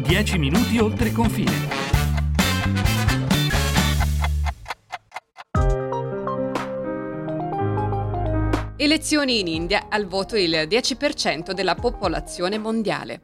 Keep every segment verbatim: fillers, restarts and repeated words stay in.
dieci minuti oltre confine. Elezioni in India, al voto il dieci per cento della popolazione mondiale.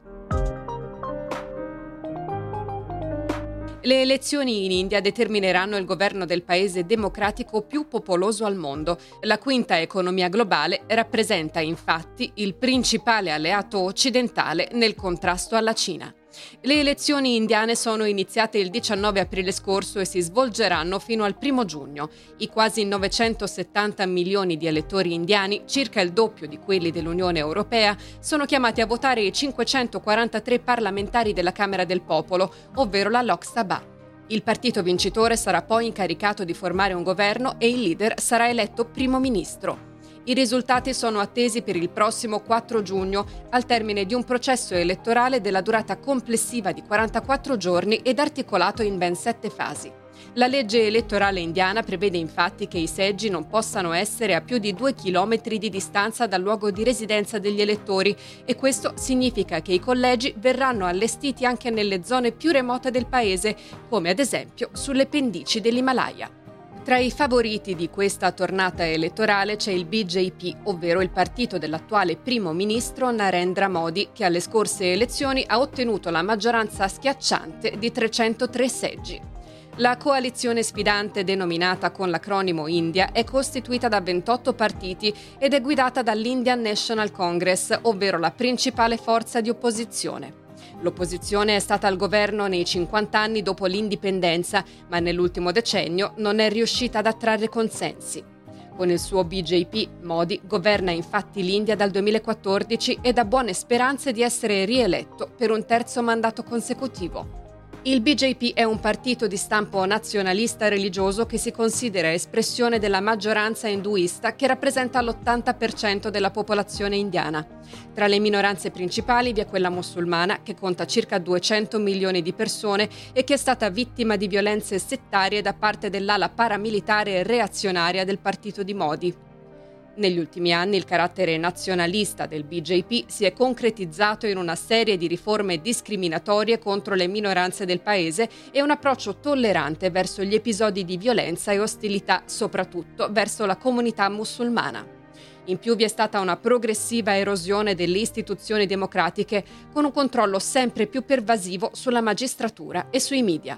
Le elezioni in India determineranno il governo del paese democratico più popoloso al mondo. La quinta economia globale rappresenta infatti il principale alleato occidentale nel contrasto alla Cina. Le elezioni indiane sono iniziate il diciannove aprile scorso e si svolgeranno fino al primo giugno. I quasi novecentosettanta milioni di elettori indiani, circa il doppio di quelli dell'Unione Europea, sono chiamati a votare i cinquecentoquarantatré parlamentari della Camera del Popolo, ovvero la Lok Sabha. Il partito vincitore sarà poi incaricato di formare un governo e il leader sarà eletto primo ministro. I risultati sono attesi per il prossimo quattro giugno, al termine di un processo elettorale della durata complessiva di quarantaquattro giorni ed articolato in ben sette fasi. La legge elettorale indiana prevede infatti che i seggi non possano essere a più di due chilometri di distanza dal luogo di residenza degli elettori e questo significa che i collegi verranno allestiti anche nelle zone più remote del paese, come ad esempio sulle pendici dell'Himalaya. Tra i favoriti di questa tornata elettorale c'è il B J P, ovvero il partito dell'attuale primo ministro Narendra Modi, che alle scorse elezioni ha ottenuto la maggioranza schiacciante di trecentotré seggi. La coalizione sfidante, denominata con l'acronimo India, è costituita da ventotto partiti ed è guidata dall'Indian National Congress, ovvero la principale forza di opposizione. L'opposizione è stata al governo nei cinquanta anni dopo l'indipendenza, ma nell'ultimo decennio non è riuscita ad attrarre consensi. Con il suo B J P, Modi governa infatti l'India dal duemilaquattordici ed ha buone speranze di essere rieletto per un terzo mandato consecutivo. Il B J P è un partito di stampo nazionalista religioso che si considera espressione della maggioranza induista che rappresenta l'ottanta per cento della popolazione indiana. Tra le minoranze principali vi è quella musulmana, che conta circa duecento milioni di persone e che è stata vittima di violenze settarie da parte dell'ala paramilitare e reazionaria del partito di Modi. Negli ultimi anni il carattere nazionalista del B J P si è concretizzato in una serie di riforme discriminatorie contro le minoranze del paese e un approccio tollerante verso gli episodi di violenza e ostilità, soprattutto verso la comunità musulmana. In più vi è stata una progressiva erosione delle istituzioni democratiche, con un controllo sempre più pervasivo sulla magistratura e sui media.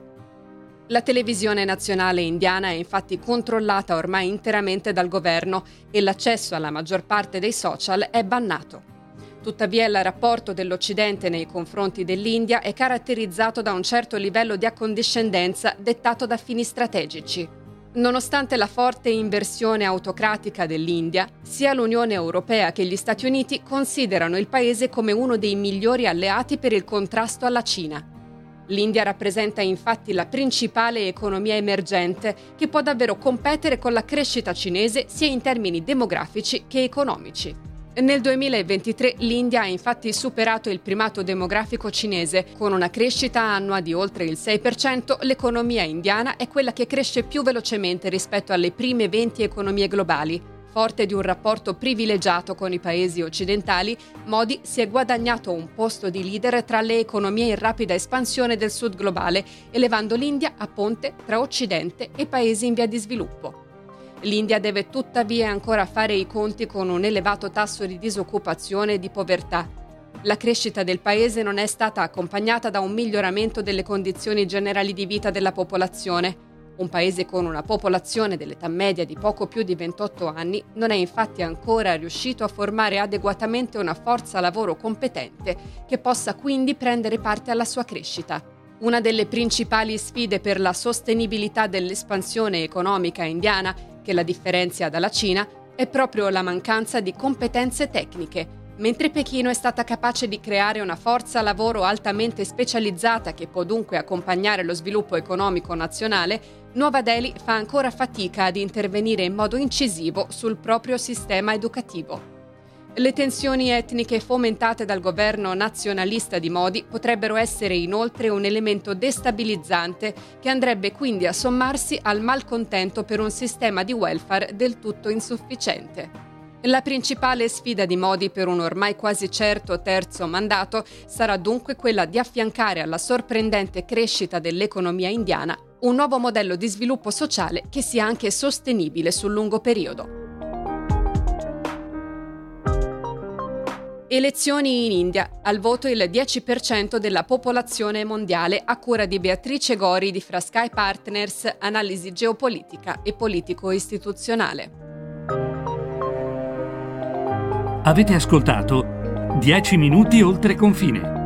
La televisione nazionale indiana è infatti controllata ormai interamente dal governo e l'accesso alla maggior parte dei social è bannato. Tuttavia il rapporto dell'Occidente nei confronti dell'India è caratterizzato da un certo livello di accondiscendenza dettato da fini strategici. Nonostante la forte inversione autocratica dell'India, sia l'Unione Europea che gli Stati Uniti considerano il paese come uno dei migliori alleati per il contrasto alla Cina. L'India rappresenta infatti la principale economia emergente che può davvero competere con la crescita cinese sia in termini demografici che economici. Nel duemilaventitré l'India ha infatti superato il primato demografico cinese. Con una crescita annua di oltre il sei per cento, l'economia indiana è quella che cresce più velocemente rispetto alle prime venti economie globali. Forte di un rapporto privilegiato con i paesi occidentali, Modi si è guadagnato un posto di leader tra le economie in rapida espansione del sud globale, elevando l'India a ponte tra Occidente e paesi in via di sviluppo. L'India deve tuttavia ancora fare i conti con un elevato tasso di disoccupazione e di povertà. La crescita del paese non è stata accompagnata da un miglioramento delle condizioni generali di vita della popolazione. Un paese con una popolazione dell'età media di poco più di ventotto anni non è infatti ancora riuscito a formare adeguatamente una forza lavoro competente che possa quindi prendere parte alla sua crescita. Una delle principali sfide per la sostenibilità dell'espansione economica indiana, che la differenzia dalla Cina, è proprio la mancanza di competenze tecniche. Mentre Pechino è stata capace di creare una forza lavoro altamente specializzata che può dunque accompagnare lo sviluppo economico nazionale, Nuova Delhi fa ancora fatica ad intervenire in modo incisivo sul proprio sistema educativo. Le tensioni etniche fomentate dal governo nazionalista di Modi potrebbero essere inoltre un elemento destabilizzante che andrebbe quindi a sommarsi al malcontento per un sistema di welfare del tutto insufficiente. La principale sfida di Modi per un ormai quasi certo terzo mandato sarà dunque quella di affiancare alla sorprendente crescita dell'economia indiana un nuovo modello di sviluppo sociale che sia anche sostenibile sul lungo periodo. Elezioni in India. Al voto il dieci per cento della popolazione mondiale, a cura di Beatrice Gori di Fra Sky Partners, analisi geopolitica e politico-istituzionale. Avete ascoltato dieci minuti oltre confine.